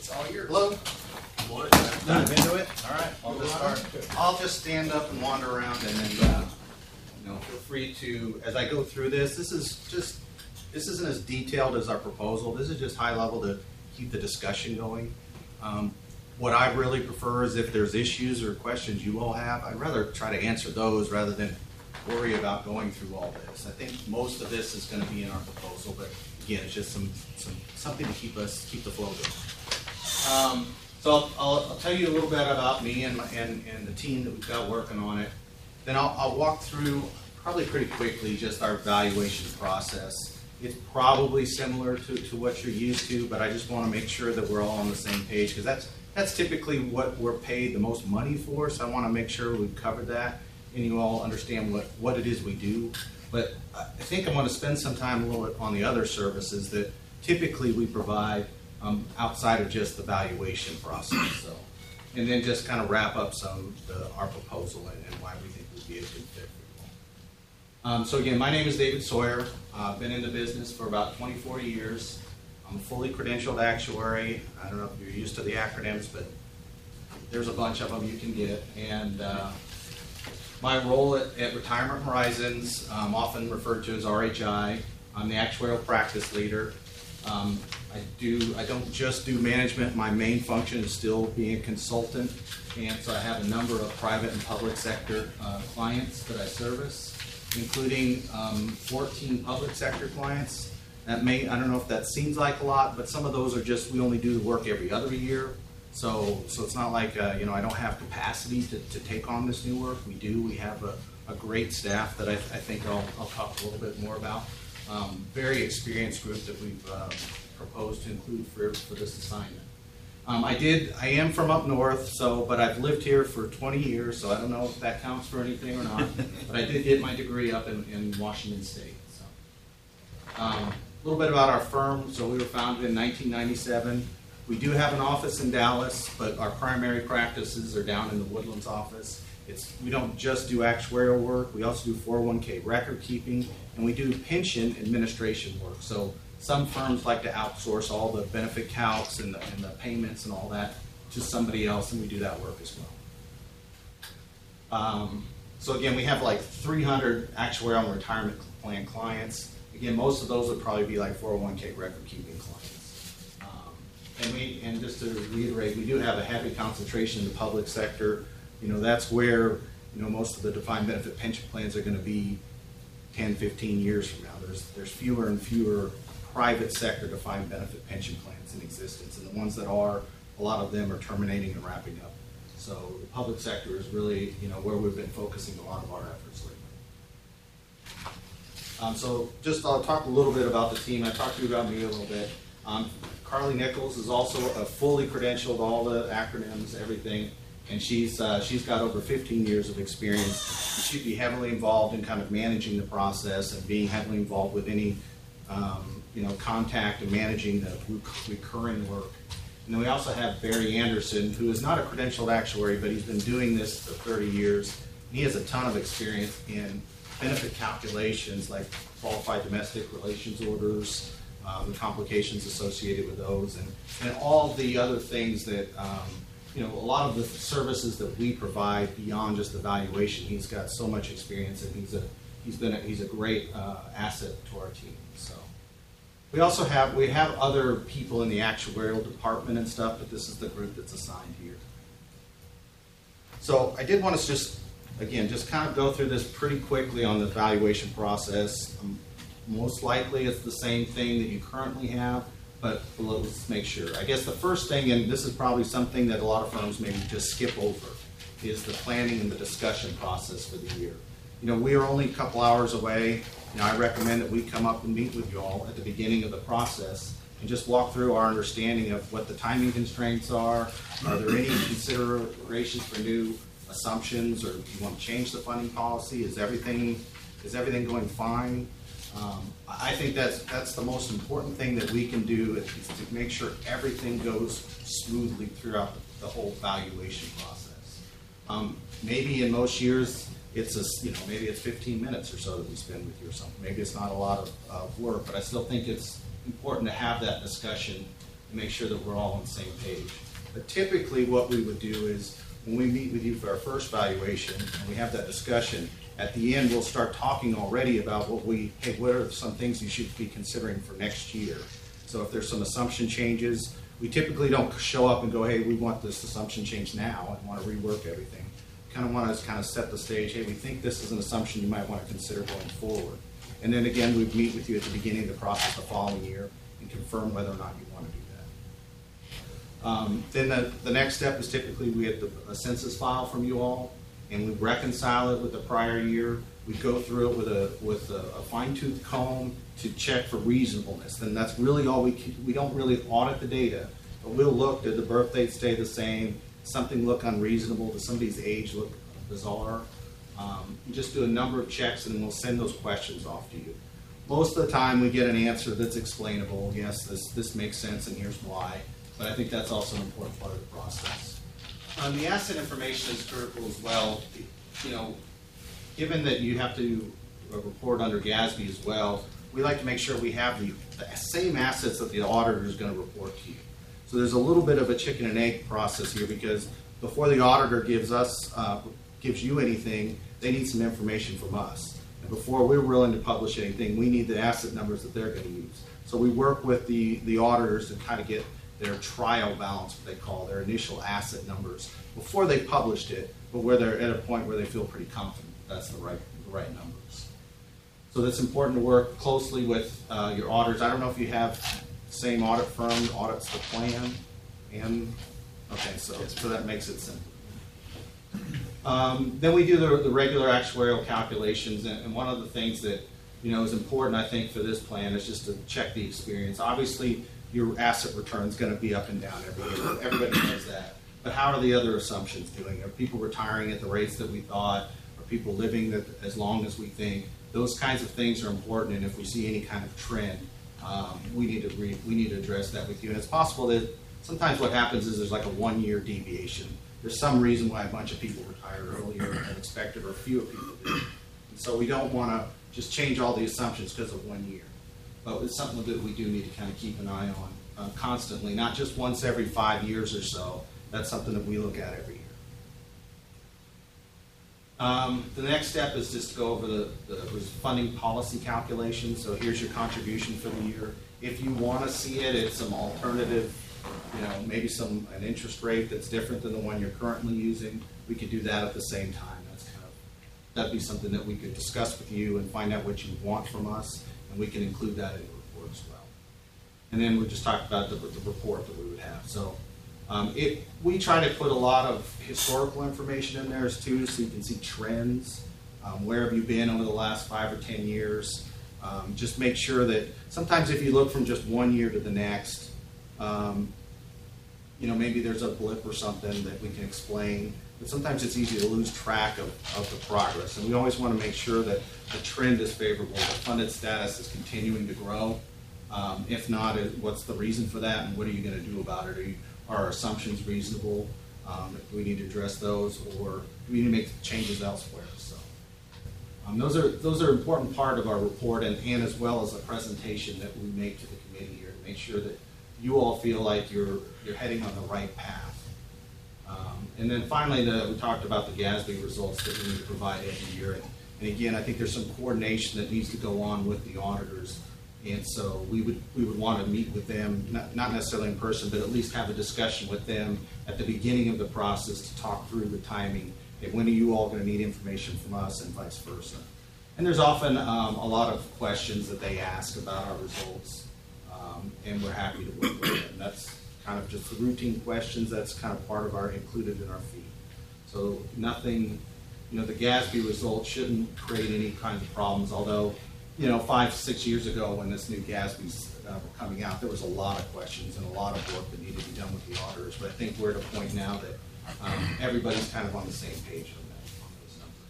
It's all yours. Hello? Morning. Dive into it? All right, I'll just start. I'll just stand up and wander around, and then feel free to, as I go through this isn't as detailed as our proposal. This is just high level to keep the discussion going. What I really prefer is if there's issues or questions you all have, I'd rather try to answer those rather than worry about going through all this. I think most of this is going to be in our proposal, but again, it's just something to keep the flow going. So I'll tell you a little bit about me and the team that we've got working on it. Then I'll walk through probably pretty quickly just our evaluation process. It's probably similar to what you're used to, but I just want to make sure that we're all on the same page, because that's typically what we're paid the most money for, so I want to make sure we've covered that and you all understand what it is we do. But I think I'm going to spend some time a little bit on the other services that typically we provide outside of just the valuation process. So, and then just kind of wrap up our proposal and why we think we'd be a good fit for you all. So again, my name is David Sawyer. I've been in the business for about 24 years. I'm a fully credentialed actuary. I don't know if you're used to the acronyms, but there's a bunch of them you can get. And my role at Retirement Horizons, often referred to as RHI, I'm the actuarial practice leader. I don't just do management. My main function is still being a consultant, and so I have a number of private and public sector clients that I service, including 14 public sector clients. I don't know if that seems like a lot, but some of those are just, we only do the work every other year. So it's not like, I don't have capacity to take on this new work. We do. We have a great staff that I think I'll talk a little bit more about. Very experienced group that we've proposed to include for this assignment. I am from up north, but I've lived here for 20 years, so I don't know if that counts for anything or not. But I did get my degree up in Washington State. So. A little bit about our firm. So we were founded in 1997. We do have an office in Dallas, but our primary practices are down in the Woodlands office. We don't just do actuarial work. We also do 401k record keeping, and we do pension administration work. So some firms like to outsource all the benefit calcs and the payments and all that to somebody else, and we do that work as well. So again, we have like 300 actuarial and retirement plan clients. Again, most of those would probably be like 401k record keeping clients. And just to reiterate, we do have a heavy concentration in the public sector. That's where most of the defined benefit pension plans are going to be 10, 15 years from now. There's fewer and fewer private sector defined benefit pension plans in existence, and the ones that are, a lot of them are terminating and wrapping up. So the public sector is really where we've been focusing a lot of our efforts lately. I'll talk a little bit about the team. I talked to you about me a little bit. Carly Nichols is also a fully credentialed, all the acronyms, everything, and she's got over 15 years of experience. She'd be heavily involved in kind of managing the process and being heavily involved with any contact and managing the recurring work. And then we also have Barry Anderson, who is not a credentialed actuary, but he's been doing this for 30 years. He has a ton of experience in benefit calculations like qualified domestic relations orders, the complications associated with those, and all the other things that, a lot of the services that we provide beyond just the valuation. He's got so much experience, and he's a great asset to our team. So we also have other people in the actuarial department and stuff, but this is the group that's assigned here. So I did want to just kind of go through this pretty quickly on the valuation process. Most likely it's the same thing that you currently have, but let's make sure. I guess the first thing, and this is probably something that a lot of firms maybe just skip over, is the planning and the discussion process for the year. We are only a couple hours away. I recommend that we come up and meet with you all at the beginning of the process and just walk through our understanding of what the timing constraints are. Are there any considerations for new assumptions, or do you want to change the funding policy? Is everything going fine? I think that's the most important thing that we can do, is to make sure everything goes smoothly throughout the whole valuation process. Maybe in most years maybe it's 15 minutes or so that we spend with you or something. Maybe it's not a lot of work, but I still think it's important to have that discussion make sure that we're all on the same page. But typically what we would do is when we meet with you for our first valuation and we have that discussion, at the end we'll start talking already about what are some things you should be considering for next year. So if there's some assumption changes, we typically don't show up and go, hey, we want this assumption change now and want to rework everything. Kind of want to set the stage, hey, we think this is an assumption you might want to consider going forward. And then again, we'd meet with you at the beginning of the process the following year and confirm whether or not you want to do that. Then the next step is typically we get a census file from you all, and we reconcile it with the prior year. We go through it with a fine-tooth comb to check for reasonableness. Then that's really all we don't really audit the data, but we'll look, did the birth date stay the same? Something look unreasonable? Does somebody's age look bizarre? Just do a number of checks and then we'll send those questions off to you. Most of the time we get an answer that's explainable. Yes, this makes sense and here's why. But I think that's also an important part of the process. The asset information is critical as well. You know, given that you have to report under GASB as well, we like to make sure we have the same assets that the auditor is going to report to you. So there's a little bit of a chicken and egg process here because before the auditor gives you anything, they need some information from us. And before we're willing to publish anything, we need the asset numbers that they're going to use. So we work with the auditors to kind of get their trial balance, what they call their initial asset numbers, before they published it, but where they're at a point where they feel pretty confident that's the right numbers. So that's important to work closely with your auditors. I don't know if you have the same audit firm audits the plan, and okay, so that makes it simple. Then we do the regular actuarial calculations, and one of the things that is important, I think, for this plan is just to check the experience. Obviously, your asset return is going to be up and down every year. Everybody knows that. But how are the other assumptions doing? Are people retiring at the rates that we thought? Are people living as long as we think? Those kinds of things are important, and if we see any kind of trend, we need to address that with you. And it's possible that sometimes what happens is there's like a 1-year deviation. There's some reason why a bunch of people retire earlier than expected, or fewer people do. And so we don't want to just change all the assumptions because of 1 year. But it's something that we do need to kind of keep an eye on constantly, not just once every 5 years or so. That's something that we look at every year. The next step is just to go over the funding policy calculation. So here's your contribution for the year. If you want to see it, it's some alternative, maybe an interest rate that's different than the one you're currently using. We could do that at the same time. That'd be something that we could discuss with you and find out what you want from us, and we can include that in the report as well. And then we just talked about the report that we would have. So we try to put a lot of historical information in there too, so you can see trends. Where have you been over the last 5 or 10 years? Just make sure that sometimes if you look from just 1 year to the next, maybe there's a blip or something that we can explain. But sometimes it's easy to lose track of the progress. And we always want to make sure that the trend is favorable, the funded status is continuing to grow. If not, what's the reason for that, and what are you going to do about it? Are our assumptions reasonable? Do we need to address those, or do we need to make changes elsewhere? So those are an important part of our report, and as well as a presentation that we make to the committee here to make sure that you all feel like you're heading on the right path. And then finally, we talked about the GASB results that we need to provide every year. And again, I think there's some coordination that needs to go on with the auditors. And so we would want to meet with them, not necessarily in person, but at least have a discussion with them at the beginning of the process to talk through the timing. And when are you all going to need information from us, and vice versa. And there's often a lot of questions that they ask about our results, and we're happy to work with them. That's kind of just the routine questions. That's kind of part of included in our fee. So nothing, the GASB results shouldn't create any kinds of problems, although, 5, 6 years ago when this new GASBs were coming out, there was a lot of questions and a lot of work that needed to be done with the auditors. But I think we're at a point now that everybody's kind of on the same page on those numbers.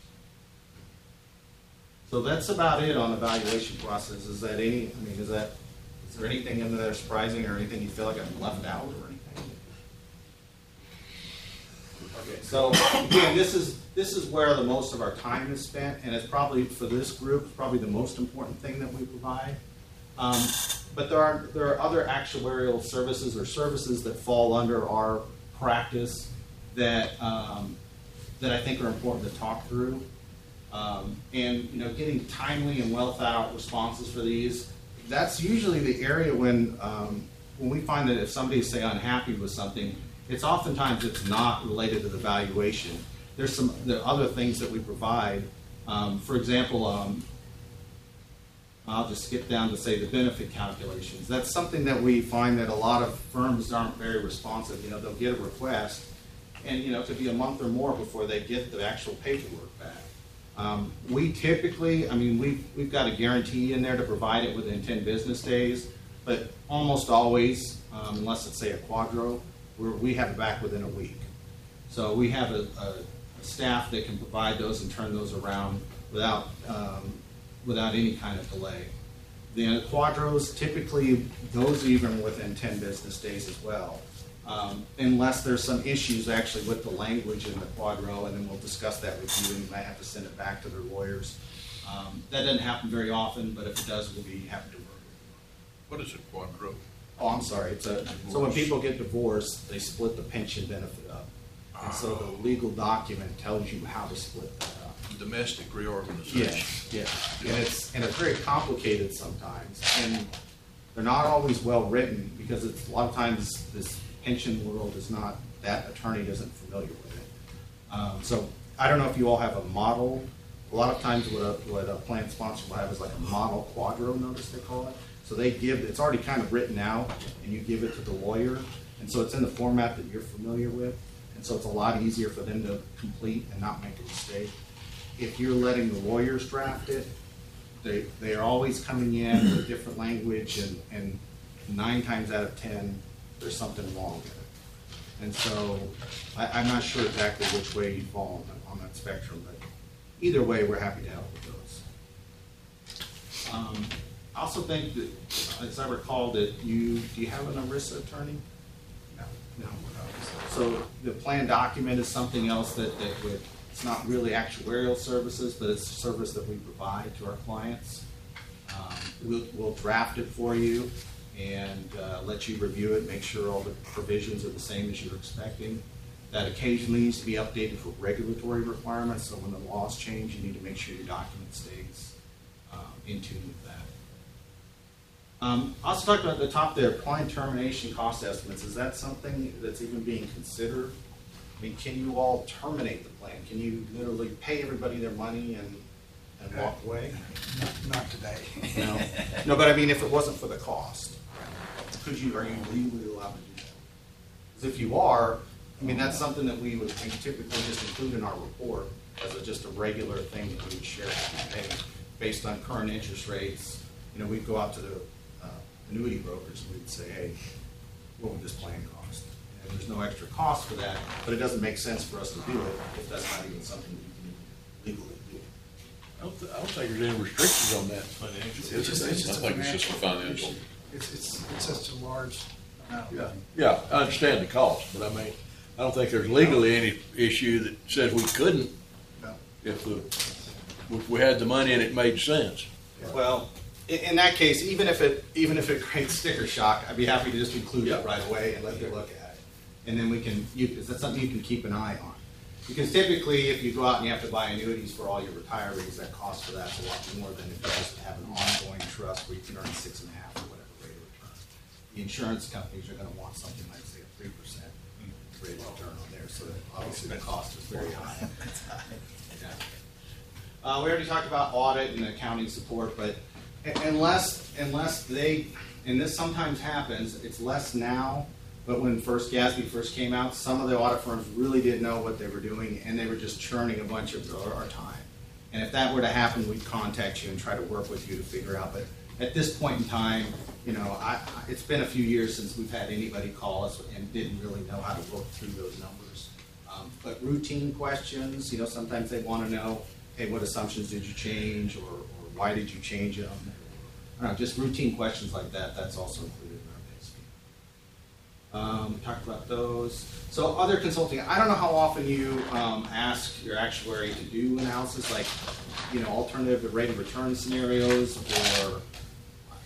So that's about it on the evaluation process. Is there anything in there surprising, or anything you feel like I've left out, or anything? Okay, so again, this is where the most of our time is spent, and it's probably, for this group, probably the most important thing that we provide. But there are other actuarial services or services that fall under our practice that that I think are important to talk through. And getting timely and well thought out responses for these, that's usually the area when we find that if somebody's, say, unhappy with something, it's oftentimes it's not related to the valuation. There are other things that we provide. For example, I'll just skip down to say the benefit calculations. That's something that we find that a lot of firms aren't very responsive. They'll get a request, and it could be a month or more before they get the actual paperwork back. We typically, we've got a guarantee in there to provide it within 10 business days, but almost always, unless it's, say, a quadro, we have it back within a week. So we have a staff that can provide those and turn those around without any kind of delay. The quadros, typically, those are even within 10 business days as well. Unless there's some issues actually with the language in the quadro, and then we'll discuss that with you, and you might have to send it back to their lawyers. That doesn't happen very often, but if it does, we'll be happy to work with you. What is a quadro? Oh, I'm sorry. So when people get divorced, they split the pension benefit up. And so the legal document tells you how to split that up. Domestic reorganization. Yeah. And it's very complicated sometimes. And they're not always well written because a lot of times this pension world is not, that attorney isn't familiar with it. So I don't know if you all have a model. A lot of times what a plan sponsor will have is like a model quadro notice, they call it. So they it's already kind of written out, and you give it to the lawyer, and so it's in the format that you're familiar with, and so it's a lot easier for them to complete and not make a mistake. If you're letting the lawyers draft it, they are always coming in with different language, and 9 times out of 10, there's something wrong with it. And so I'm not sure exactly which way you fall on that spectrum, but either way, we're happy to help with those. I also think that, as I recall, that do you have an ERISA attorney? No. So the plan document is something else that it's not really actuarial services, but it's a service that we provide to our clients. We'll draft it for you and let you review it, make sure all the provisions are the same as you're expecting. That occasionally needs to be updated for regulatory requirements, so when the laws change, you need to make sure your document stays in tune with that. Also talked about at the top there, client termination cost estimates. Is that something that's even being considered? Can you all terminate the plan? Can you literally pay everybody their money and walk away? Not today. No, but if it wasn't for the cost, are you legally allowed to do that? Because if you are, that's something that we typically just include in our report as just a regular thing that we would share with you. Hey, based on current interest rates, we'd go out to the annuity brokers and we'd say, hey, what would this plan cost? And there's no extra cost for that, but it doesn't make sense for us to do it if that's not even something we can legally do. I don't think there's any restrictions on that financially. I think it's just for financial. It's such a large amount. Yeah, I understand the cost, but I don't think there's legally any issue that says we couldn't if we had the money and it made sense. Well, in that case, even if it creates sticker shock, I'd be happy to just include it right away and let you look at it. And then that's something you can keep an eye on. Because typically, if you go out and you have to buy annuities for all your retirees, that cost for that's a lot more than if you just have an ongoing trust where you can earn 6.5 or whatever rate of return. The insurance companies are going to want something like, say, a 3% rate of return on there, so that obviously the cost is very high. Yeah. We already talked about audit and accounting support, but unless they, and this sometimes happens, it's less now, but when GASB first came out, some of the audit firms really didn't know what they were doing, and they were just churning a bunch of our time. And if that were to happen, we'd contact you and try to work with you to figure out. But at this point in time, it's been a few years since we've had anybody call us and didn't really know how to work through those numbers. But routine questions, sometimes they want to know, hey, what assumptions did you change, or why did you change them? I don't know, just routine questions like that, that's also included in our base fee. We talked about those. So other consulting, I don't know how often you ask your actuary to do analysis, like, alternative rate of return scenarios, or,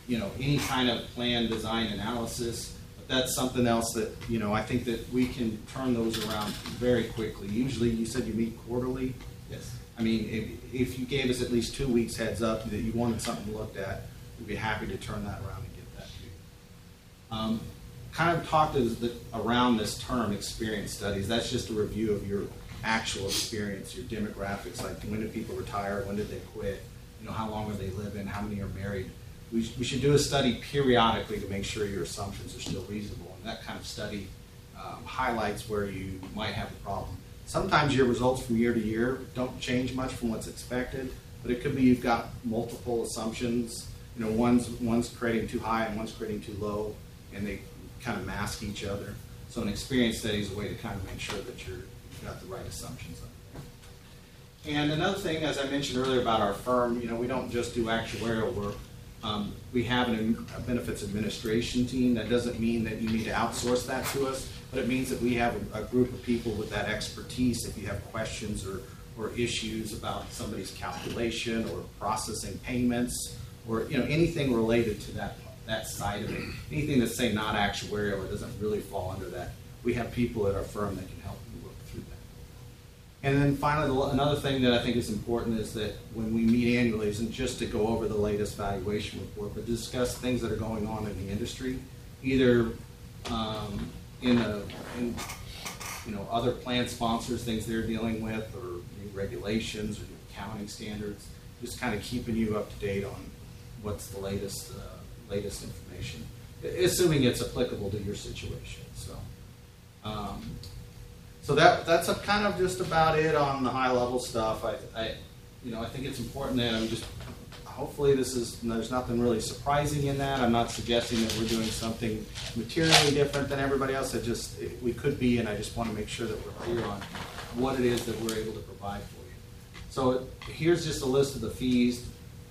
any kind of plan, design, analysis. But that's something else that, I think that we can turn those around very quickly. Usually, you said you meet quarterly? Yes. I mean, if you gave us at least 2 weeks heads up that you wanted something looked at, we'd be happy to turn that around and get that to you. Kind of talked around this term, experience studies. That's just a review of your actual experience, your demographics, like when did people retire, when did they quit, how long are they living, how many are married. We should do a study periodically to make sure your assumptions are still reasonable, and that kind of study highlights where you might have a problem. Sometimes your results from year to year don't change much from what's expected, but it could be you've got multiple assumptions. One's creating too high and one's creating too low, and they kind of mask each other. So an experience study is a way to kind of make sure that you've got the right assumptions on there. And another thing, as I mentioned earlier about our firm, we don't just do actuarial work. We have a benefits administration team. That doesn't mean that you need to outsource that to us, but it means that we have a group of people with that expertise. If you have questions or issues about somebody's calculation or processing payments or anything related to that side of it, anything that's, say, not actuarial or doesn't really fall under that, we have people at our firm that can help you work through that. And then finally, another thing that I think is important is that when we meet annually isn't just to go over the latest valuation report, but discuss things that are going on in the industry, either in other plan sponsors, things they're dealing with, or new regulations or new accounting standards, just kind of keeping you up to date on what's the latest information, assuming it's applicable to your situation. So that's kind of just about it on the high level stuff. I think it's important that hopefully there's nothing really surprising in that. I'm not suggesting that we're doing something materially different than everybody else. We could be, and I just want to make sure that we're clear on what it is that we're able to provide for you. So here's just a list of the fees.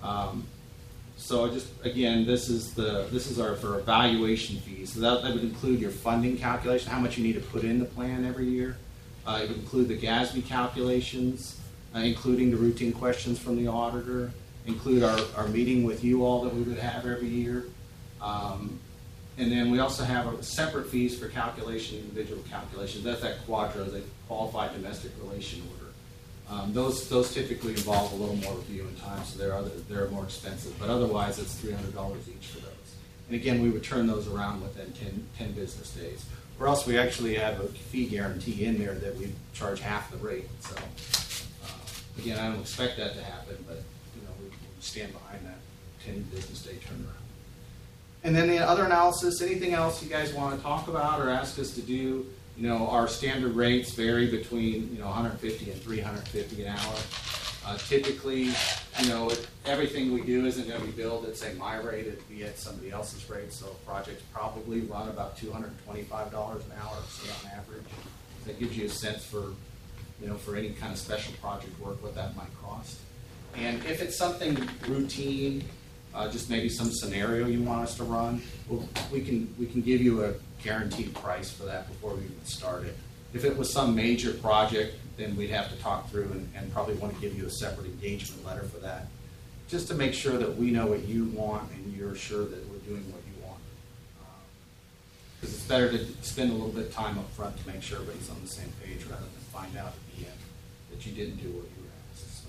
This is for evaluation fees. So that would include your funding calculation, how much you need to put in the plan every year. It would include the GASB calculations, including the routine questions from the auditor, include our meeting with you all that we would have every year. And then we also have separate fees for individual calculations. That's that QDRO, the Qualified Domestic Relation Order. Those typically involve a little more review and time, so they're more expensive. But otherwise, it's $300 each for those. And again, we would turn those around within 10 business days. Or else we actually have a fee guarantee in there that we charge half the rate. So again, I don't expect that to happen, but we stand behind that 10 business day turnaround. And then the other analysis, anything else you guys want to talk about or ask us to do? Our standard rates vary between, $150 and $350 an hour. Typically, everything we do isn't going to be billed at, say, my rate. It'd be at somebody else's rate. So projects probably run about $225 an hour, say, on average. That gives you a sense for any kind of special project work, what that might cost. And if it's something routine, just maybe some scenario you want us to run, we can give you a guaranteed price for that before we even start it. If it was some major project, then we'd have to talk through and probably want to give you a separate engagement letter for that, just to make sure that we know what you want and you're sure that we're doing what you want. Because it's better to spend a little bit of time up front to make sure everybody's on the same page rather than find out at the end that you didn't do what you were asked.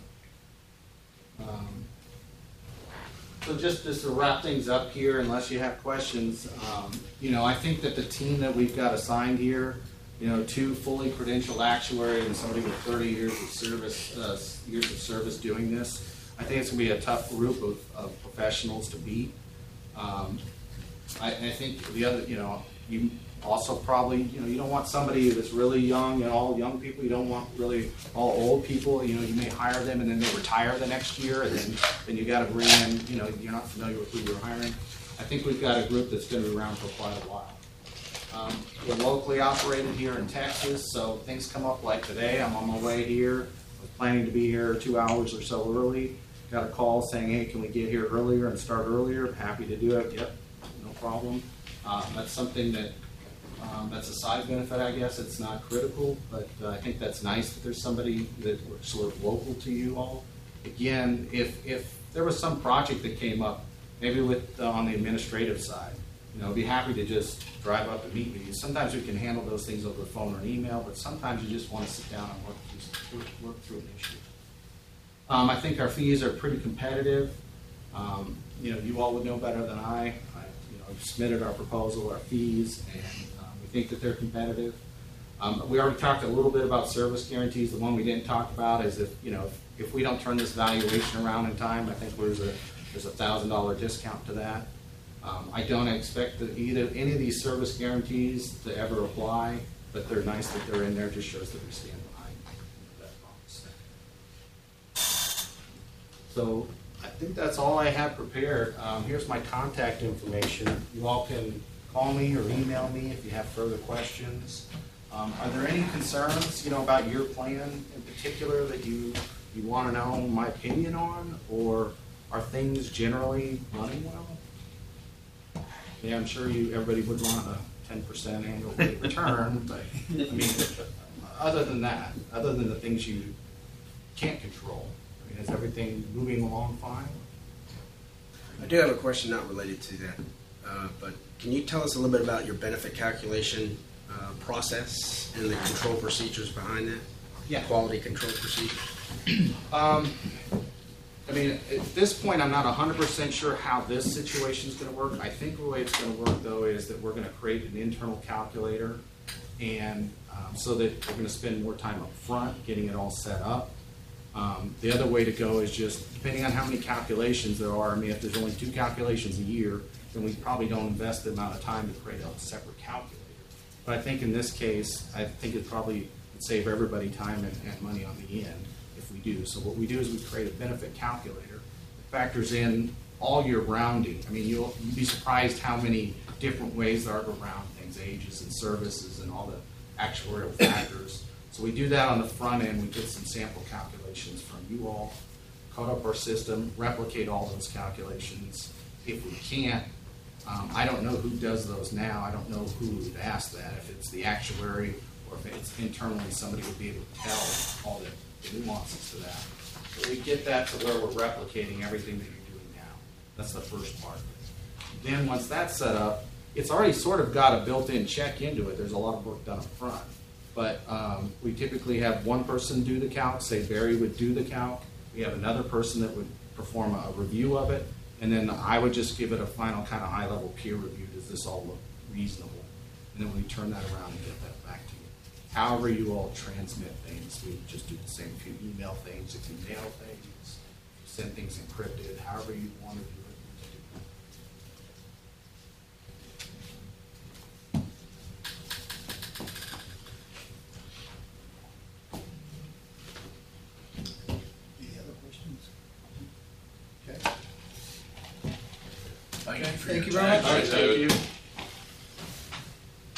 So just to wrap things up here, unless you have questions, I think that the team that we've got assigned here, 2 fully credentialed actuaries and somebody with 30 years of service doing this, I think it's going to be a tough group of professionals to beat. I think the other, you also probably, you don't want somebody that's really young and all young people. You don't want really all old people. You may hire them and then they retire the next year, and then you got to bring in, you're not familiar with who you're hiring. I think we've got a group that's going to be around for quite a while. We're locally operated here in Texas, so things come up like today. I'm on my way here. I was planning to be here 2 hours or so early. Got a call saying, hey, can we get here earlier and start earlier? Happy to do it. Yep, no problem. That's something that that's a side benefit, I guess. It's not critical, but I think that's nice that there's somebody that works sort of local to you all. Again, if there was some project that came up maybe with, on the administrative side. You know, I'd be happy to just drive up and meet with you. Sometimes we can handle those things over the phone or an email, but sometimes you just want to sit down and work through an issue. I think our fees are pretty competitive. You know, you all would know better than I. I've submitted our proposal, our fees, and we think that they're competitive. We already talked a little bit about service guarantees. The one we didn't talk about is if we don't turn this valuation around in time, I think there's a $1,000 discount to that. I don't expect that any of these service guarantees to ever apply, but they're nice that they're in there. Just shows that we stand behind that promise. So I think that's all I have prepared. Here's my contact information. You all can call me or email me if you have further questions. Are there any concerns, about your plan in particular that you want to know my opinion on, or are things generally running well? Yeah, I'm sure everybody would want a 10% annual rate of return, but I mean, other than that, other than the things you can't control, is everything moving along fine? I do have a question not related to that, but can you tell us a little bit about your benefit calculation process and the control procedures behind that? Yeah. Quality control procedures? I mean, at this point, I'm not 100% sure how this situation is going to work. I think the way it's going to work, though, is that we're going to create an internal calculator, and so that we're going to spend more time up front getting it all set up. The other way to go is just, depending on how many calculations there are, I mean, if there's only 2 calculations a year, then we probably don't invest the amount of time to create a separate calculator. But I think in this case, I think it probably would save everybody time and money on the end if we do. So what we do is we create a benefit calculator that factors in all your rounding. I mean, you'd be surprised how many different ways there are to round things, ages and services and all the actuarial factors. So we do that on the front end. We get some sample calculations from you all, code up our system, replicate all those calculations. If we can't, I don't know who does those now. I don't know who would ask that, if it's the actuary or if it's internally somebody would be able to tell all the nuances to that. But we get that to where we're replicating everything that you're doing now. That's the first part. Then once that's set up, it's already sort of got a built-in check into it. There's a lot of work done up front. But we typically have one person do the calc, say Barry would do the calc. We have another person that would perform a review of it. And then I would just give it a final kind of high-level peer review. Does this all look reasonable? And then we turn that around and get that back to you. However you all transmit things, we just do the same. If you email things, if you mail things, if you send things encrypted, however you want to do it. Any other questions? Okay. Thank you for Thank your you very time. much. All right, thank you.